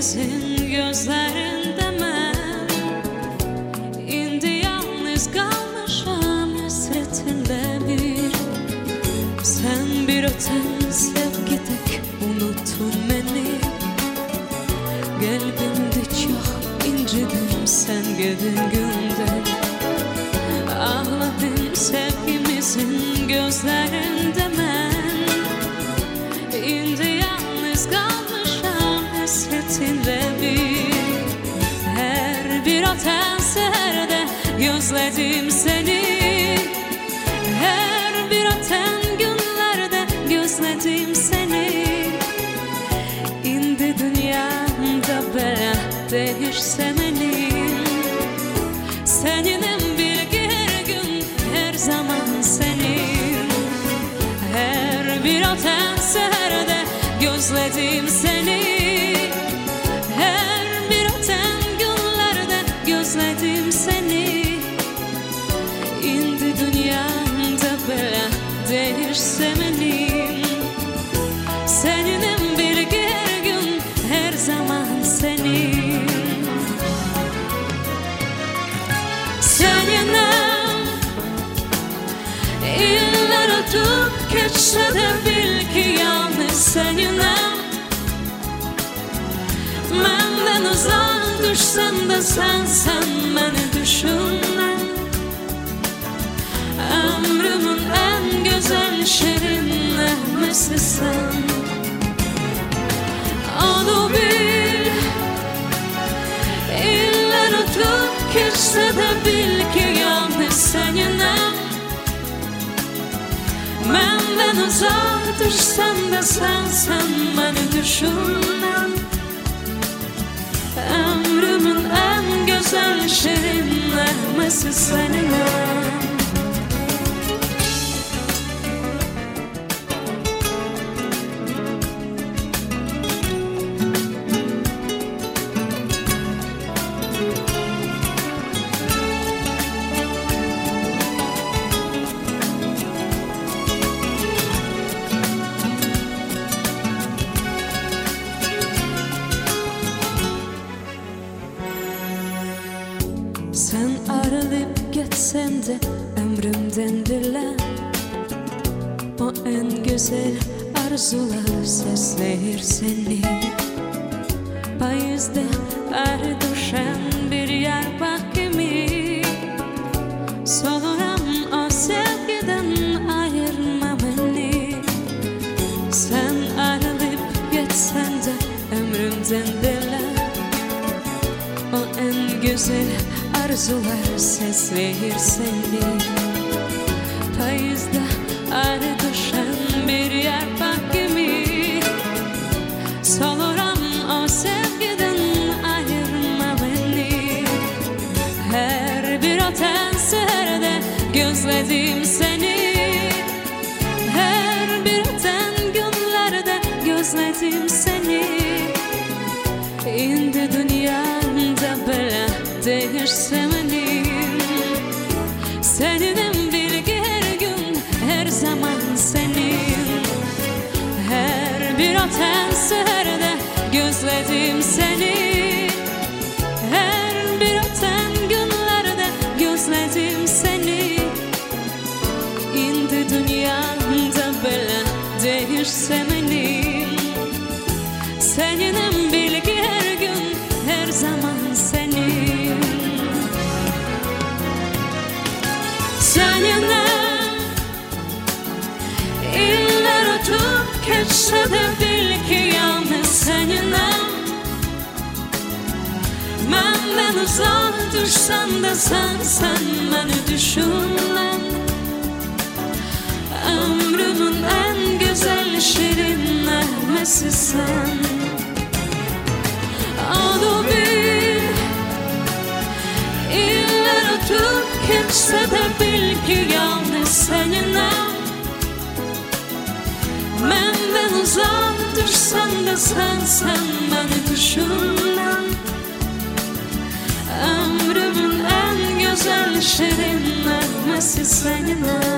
ikimizin gözlerinde mən indi yalnız qalmışam həsrətində bir. Sən bir ötən sevgi tək unuttun məni. Qəlbimdə çox incidim sən gedin gündən. Ağladım sevgimizin gözlərində mən indi yalnız qalmışam həsrətinlə bir. Hər bir ötən səhərdə gözlədim səni. Hər bir ötən günlərdə gözlədim səni. İndi dünyamda belə dəyişsə mənim. Səninəm bilgi hər gün, hər zaman sənin. Hər bir ötən səhərdə gözlədim səni. Hər bir ötən günlərdə gözlədim səni. İndi dünyamda belə dəyişsə mənim. Səninəm bilgi hər gün, hər zaman sənin. Səninəm illər ötüb keçsə də bil ki yalnız səninəm. Məndən uzaq düşsən də sənsən məni düşünən. Ömrümün ən gözəl şirin nəğməsisən. Onu bil, illər ötüb keçsə də bil ki yalnız səninəm. Məndən uzaq düşsən də sənsən məni düşünən. Ömrümün ən gözəl şirin nəğməsi səninəm. Sen ayrılıp gitsen de ömrümden dilen. O en güzel arzular sesler seni. Payızda ayrı düşen bir yer bak kimi. Soluram o sevgiden ayırma beni. Sen ayrılıp gitsen de ömrümden dilen. O en güzel arzular ses verir seni. Payızda ayrı düşen bir yer bak gibi. Soluram o sevgiden ayırma beni. Her bir öten seherde gözledim seni. Her bir öten günlerde gözledim seni. İndi dünyamda böyle değişse mənim. Səninəm bilgi hər gün, hər zaman sənin. Hər bir ötən səhərdə gözlədim səni. Hər bir ötən günlərdə gözlədim səni. İndi dünyamda belə değişsə mənim. Səninəm bilgi hər gün, hər zaman sənin. Səninəm illər ötüb keçsə də bil ki yalnız səninəm. Məndən uzaq düşsən də sənsən məni düşünən. Ömrümün ən gözəl şirin nəğməsisən. Onu bil, illər ötüb keçsə də bil ki yalnız səninəm. Məndən uzaq düşsən də sənsən məni düşünən. Ömrümün ən gözəl şirin nəğməsi səninəm.